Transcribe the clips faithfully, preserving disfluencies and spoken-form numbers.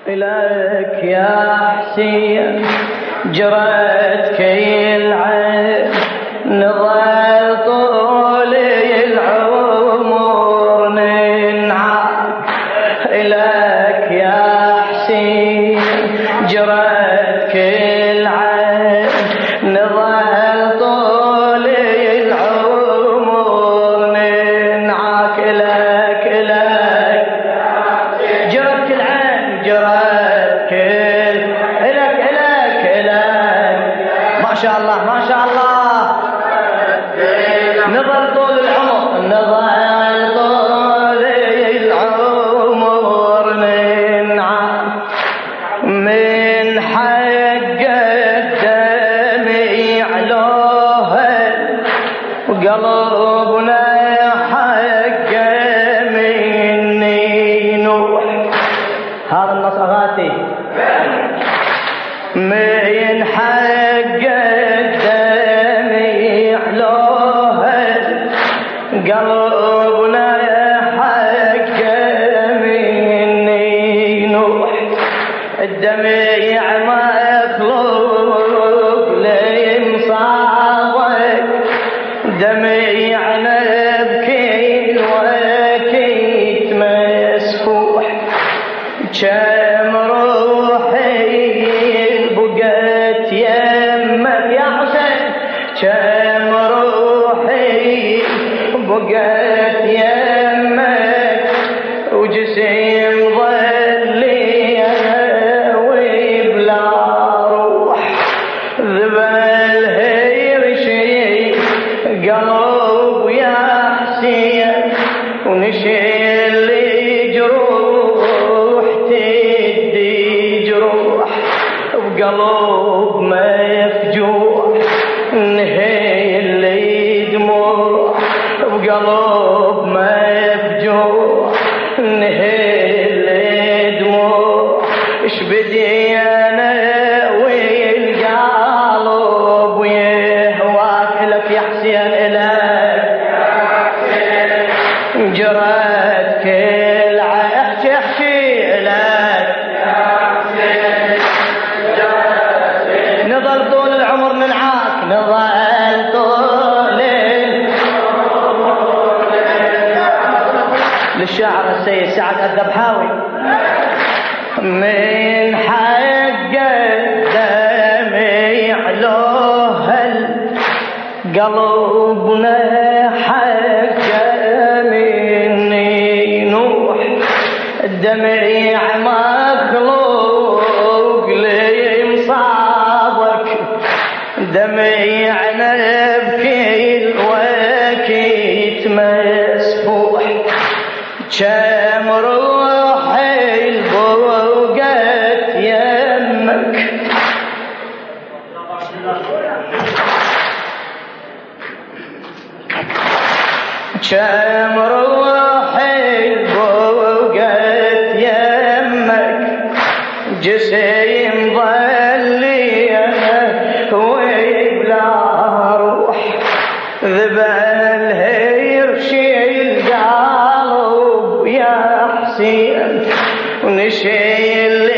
لك يا حسين جرت كل عين نظل طول العمر ننعاك لك يا حسين جرت كل عين نظل طول العمر ننعاك لك لك جرت كل عين جرت كل لك لك لك ما شاء الله ما شاء الله نظل طول العمر نظل طول العمر ننعم من حق الدمع لوها وقلبنا حق مني نوح. هذا النص أغاتي من حق الدمع لوها قلبنا حق مني نوح. الدمع مخلوق لمصابك دمعنا بكل وقت مسفوح. كم روحي بقت يمك يا حسين كم روحي بقت يمك وجسم ظلي وبلا روح. ذبل هيرشي قلب يا حسين ونشيل جروح تدي جروح بقلب مفجوع نهيل دموع بقلب مفجوع نهيل دموع. اش بدي انا والقلب يهواك لك يا حسين لك جرت كل عيش احكي لك نظل طول العمر ننعاك نظل طول للشاعر السيد سعد الذبحاوي. من حق الدمع لوها قلبنا حق مني نوح. الدمع مخلوق لمصابك دمعنا بكل وقت مسفوح. كم روحي بوقت يمك كم روحي بوقت يمك جسم ظلي وبلا روح. ذبل هيرشي القلب يا حسين ونشيل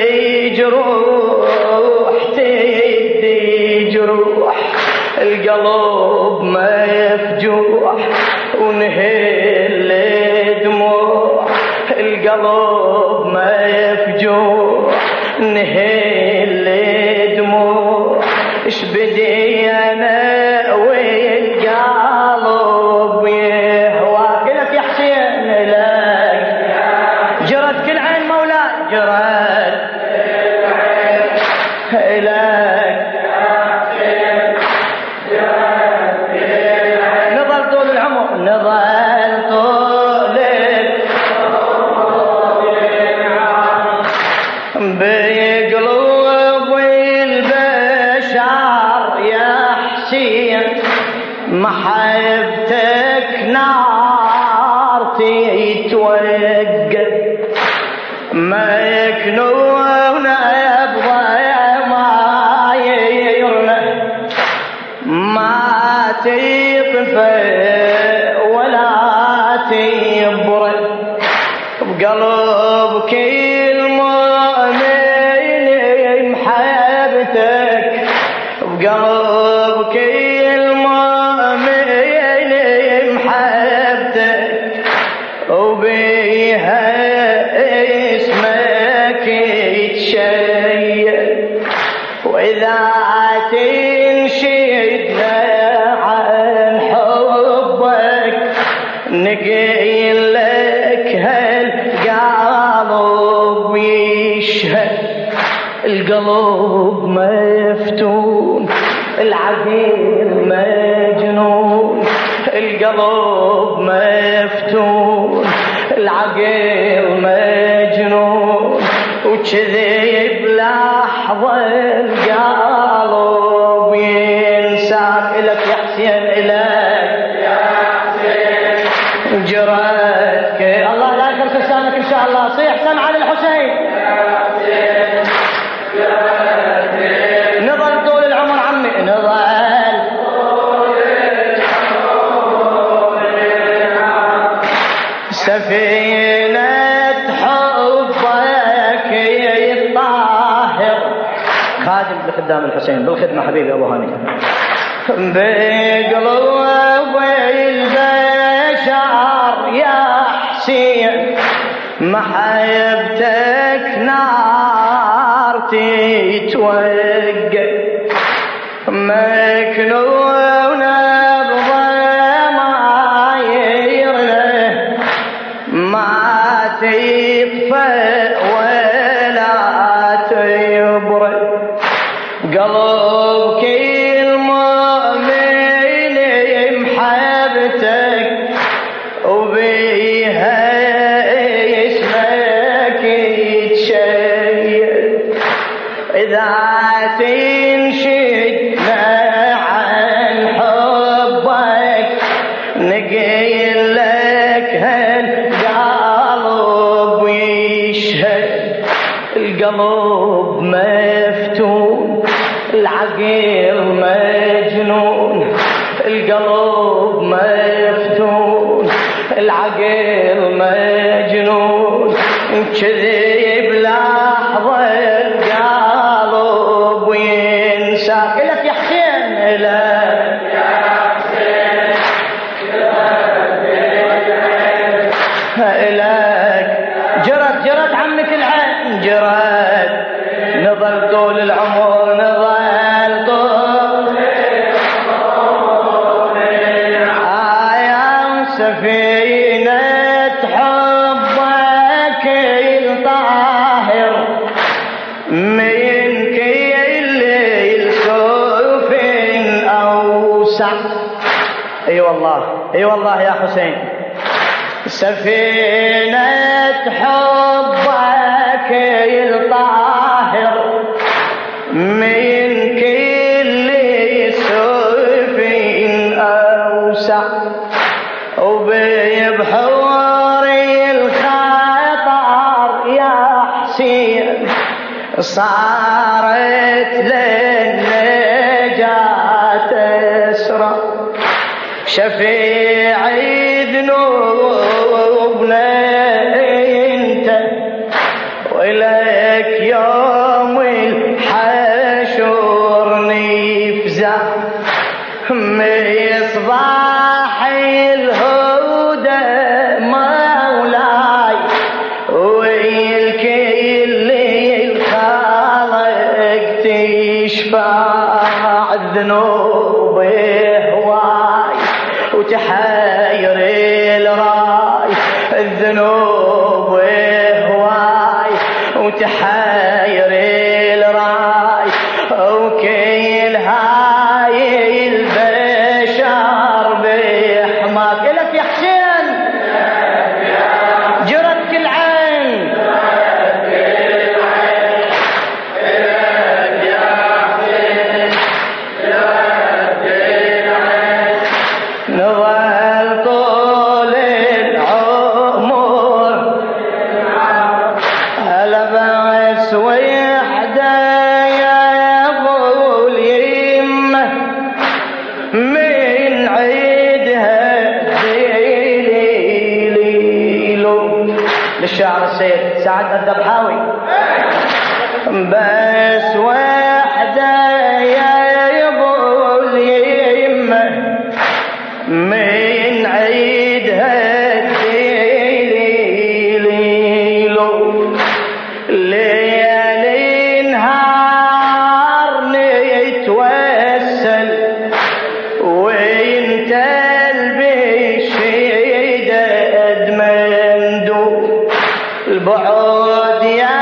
جروح تدي جروح القلب مفجوع ونهيل دموع القلب مفجوع نهيل دموع. اش بدي انا والقلب يهواك لك يا حسين لك جرت كل عين مولاي جرت لك نظل طول العمر نظل طول بقلوب البشر يا حسين محبتك نار تتوقد ما يكنون ابغى ما يرنه ما تطفى ولا تبرد بقلب كل مؤمن قلب يشهد القلب مفتون العقيل مجنون القلب مفتون العقيل مجنون وكذي بلحظة القلب ينساك إلك يا حسين إلك يا حسين جرتك الله لا يكرس لسانك إن شاء الله صيح سمع للحسين نظل طول العمر عمي نظل سفينة حبك الطاهر خادم بخدام الحسين بالخدمة حبيبي أبو هاني بقلوب البشر يا حسين محبتك نار تتوقد مكنونة بضماير ما تطفئ ولا تبرد قلب كل مؤمن محبتك وبيها اسمك يتشيد إذا تنشدنا عن حبك نقيل لك هالقلب يشهد القلب مفتون العقيل مجنون القلب مفتون العقيل مجنون كذي بلحظة القلب ينساك إلك يا حسين إلك يا حسين إلك جرت جرت عمك العين جرت نظل طول العمر نظل طول آيام سفينة حبك الطاهر من كل السوف أوسع اي والله اي والله يا حسين سفينة حبك الطاهر من كل سوف أوسع وبحور الخطر يا حسين صارت للنجاة أسرى شفيعي ذنوبنا انت ولك يوم الحشر نفزع مصباح الهدى مولاي والكل الخلق تشفع الذنوب هواي وتحير الراي الذنوب هواي وتحير الراي وكل هاي البشر بحماك لك يا حسين جرت كل عين نظل طول العمر هلا بس وحده يا ابو اليمه من عيدها ليلو للشاعر السيد سعد الذبحاوي بس وحده يا ابو اليمه من عيدها ليلو ليالي نهار نتوسل وانت البشيدة مندوب البعد يا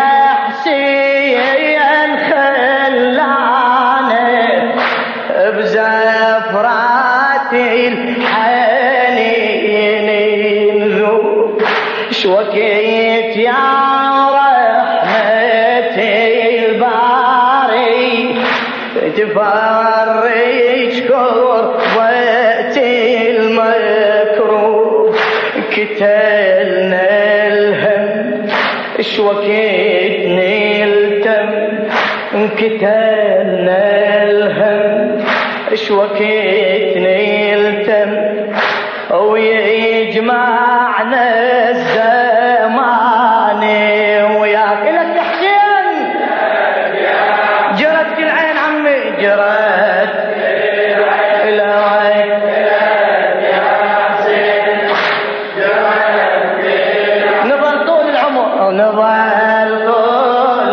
شوكيت يا رحمة الباري تفرج كربة المكروب كتلنا الهم شوكيتني التم كتلنا الهم شوكيتني التم ويجمعنا الزمان وياك لك يا حسين جرت كل عين عمي جرت العين نظل طول العمر نظل طول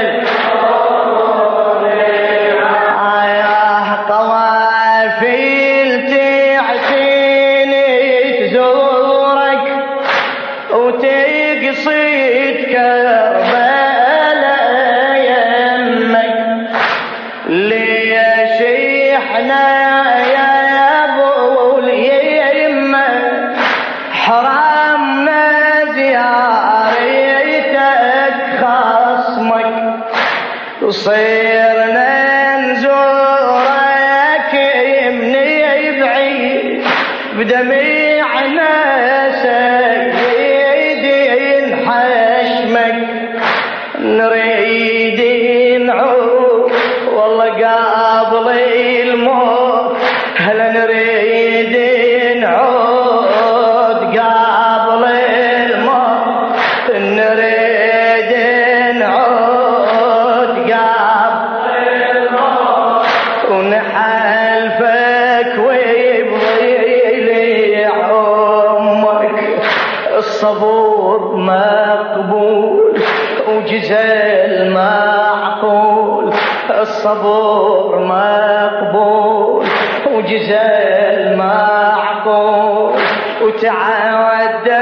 العمر قوافل تعتيني تزورك وتقصيد كربلاء يمك ليش احنا يا ابو اليمه حرمنا زيارتك خصمك وصيرنا نزورك من بعيد بدمعنا سيدي حشمك نريد نعود والله قبل الموت هلا نريد نعود قبل الموت نريد نعود قبل الموت ونحلفك ويبغي عمك الصبور مقبول وجزل معقول الصبور مقبول وجزل معقول وتعدى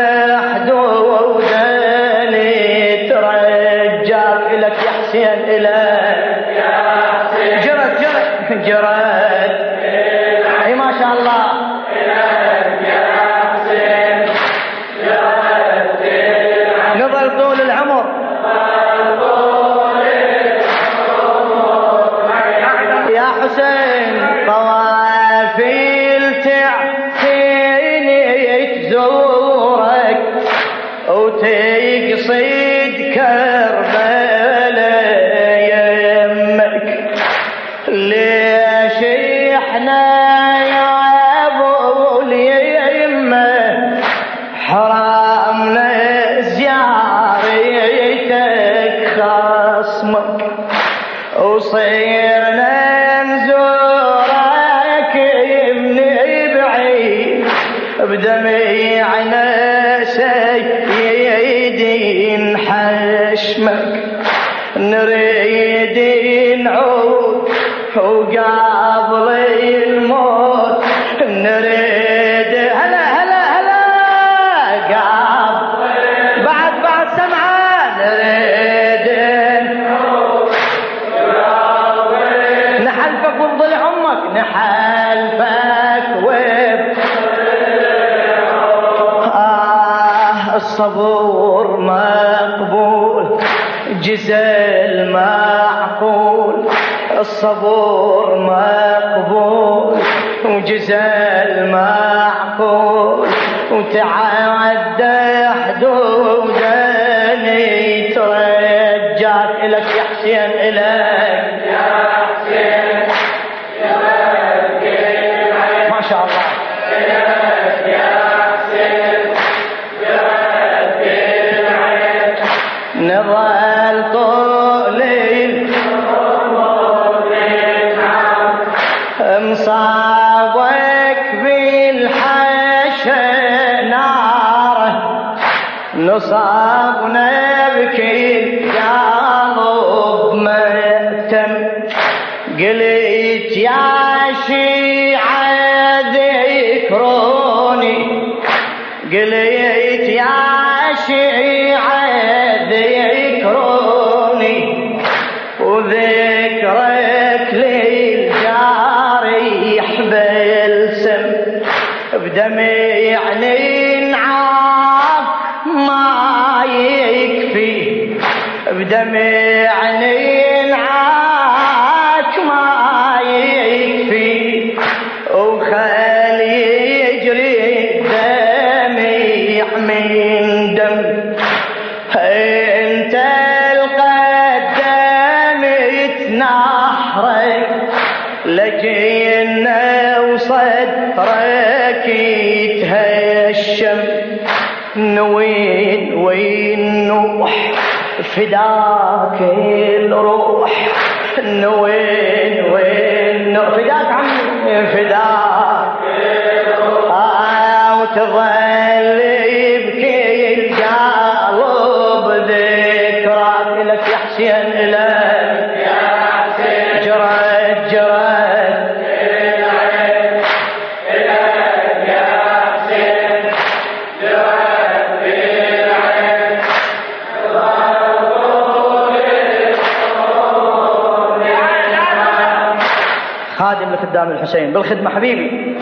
حدودني ترجاك لك يا حسين إلك جرت جرت جرت اي ما شاء الله نظل طول العمر يا حسين طوافل تعتيني تزورك وتقصد كربلاء يمك ليش احنا يا ابو اليمه حرمنا زيارتك خصمك وصيرنا نزورك من بعيد بدمعنا سيدي حشمك نريد نعود وقبل الموت نريد هلا هلا هلا قبل بعد بعد سمعان نريد نحلفك وبضل عمك نحلفك وب آه الصبور مقبول جزل معقول الصبور مقبول وجزل معقول وتعدى حدودني ترجاك لك يا حسين إلك يا حسين ما شاء الله نظل طول مصابك بالحشا ناره نصابنا بكل قلب مأتم قلت يا شيعة ذكروني قلت يا شيعة ذكروني وذكرك للجارح بلسم بدمي يعني نعاف ما عني نعاك ما يكفي وخلي يجري دمي من دم انت القدام يتنحرك لجينا وصدرك يتهشم وين وين نوح فداك الروح وين وين نوح فداك عمي فداك آه وتظل يبكي القلب ذكراك لك يا حسين لك يا حسين جرت جرت خادم لخدام الحسين بالخدمة حبيبي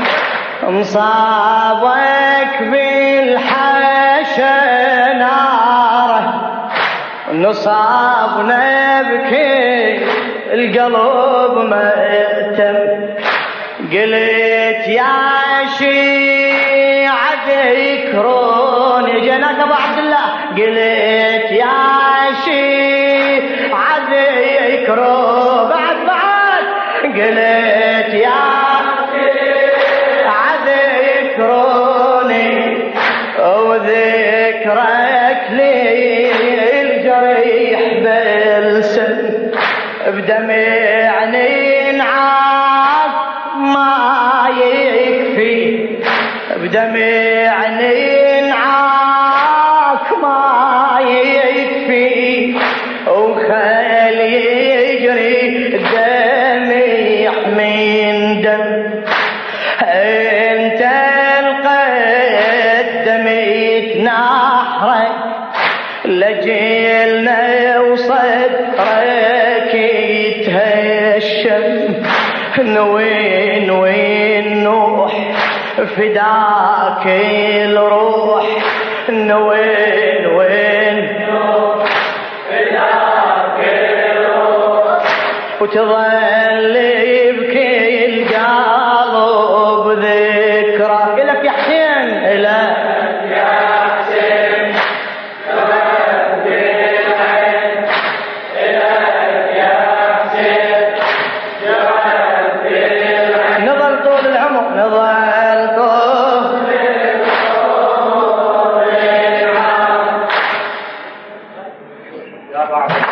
مصابك بالحشا ناره نصابنا بكي القلب مأتم قلت يا شيعة يكرون جناك ابو عبد الله قلت يا شيعة يكرون بعد بعد قلت يا ذكروني وذكرك لي الجريح بالسن بدمعني نعاك ما يكفي بدمعني نعاك ما يكفي وخلي يجري دمي من دم انت القدم يتنحرك لجيلنا وصدرك يتهشم وين وين نوح فداك الروح وين وين نوح فداك الروح وتظل يبكي القلب ذكرك لك يا حسين لك يا حسين لك يا حسين نظل طول العمر نظل طول العمر يا بعض